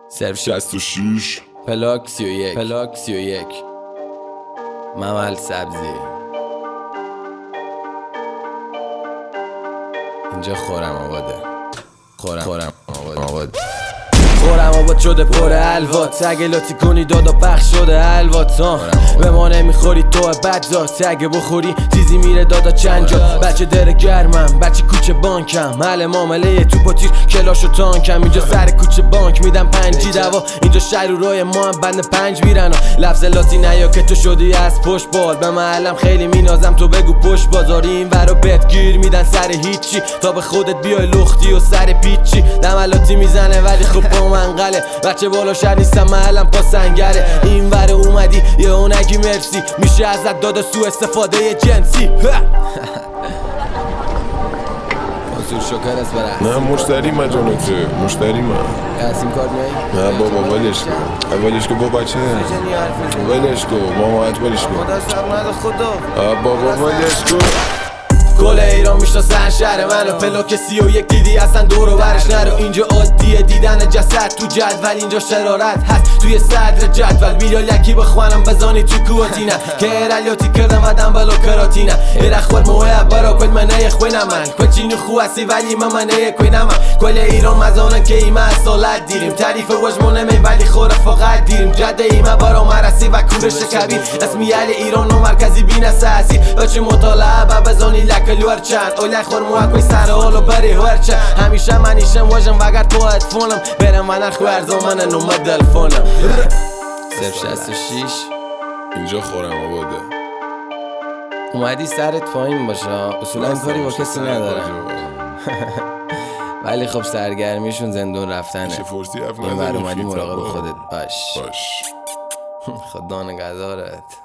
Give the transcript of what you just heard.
صرف 66 پلاک 31 ممل سبزی. اینجا خورم آباده. خورم آباد شده پر الوات. اگه لاتی کنی دادا پخش شده الوات. به ما نمیخوری تو بدزات. اگه بخوری تیزی میره دادا چند جا. بچه در گرمم، بچه کوچه بانکم. حل معامله تو با تیر کلاش و تانکم. اینجا سر کوچه بانک میدم 5 دوا. اینجا شهر و رای ما هم بند 5 میرن. لفظ لاتی نیا که تو شدی از پشت بال. به محلم خیلی مینازم تو بگو پشت بازاری. این ورا بهت گیر میدن سر هیچی تا به خودت بیای لختی و سر پیچی. دملاتی میزنه ولی خب با منقله. بچه بالا شهر نیستم محلم پا سنگره. این ور اومدی یه اونگی مرسی. میشه ازت دادا سو استفاده جنسی. حضور شکر از برست. نه مشتری مجانته. مشتری من قسیم کار میایی؟ نه بابا ولش کن. ولش کن بابا بچه. ولش کن ماما ولش کن. خدا سر نده خدا. بابا ولش کن. کل ایران میشناسن شهر منو. پلاک 31 دیدی اصلا دور و برش نرو. اینجا عادیه دیدن جسد تو جدول. اینجا شرارت هست توی صدر جدول. بیریا لکی بخوانم بزانی تو کواتینا. که ارالیاتی کردم ودم بلا کراتینا. ایرخور موه برا کل منه خوینم من. کچینو خواسی ولی منه کوینم من. کل ایران مزانن که ایمه اصالت دیریم. تعریف وجمونه می ولی خور فقط دیریم. جده ایمه برا مرسی و کورش کبیر. اسمی علی ایران و مرکزی بین ساسی. بچه مطالعه بزانی لور چند اولی خور موکوی سر حالو بری هرچند. همیشه منیشم واجم وگر تو هدفونم. برم من خوارزو من نومه دلفونم. صرف 66 اینجا خورم آباده. اومدی سرت پایین باشه. اصولا این کاری با کسی ندارم. ولی خب سرگرمیشون زندون رفتنه. فرسی این بر اومدی مراقب خودت باش. خدا نگهدارت.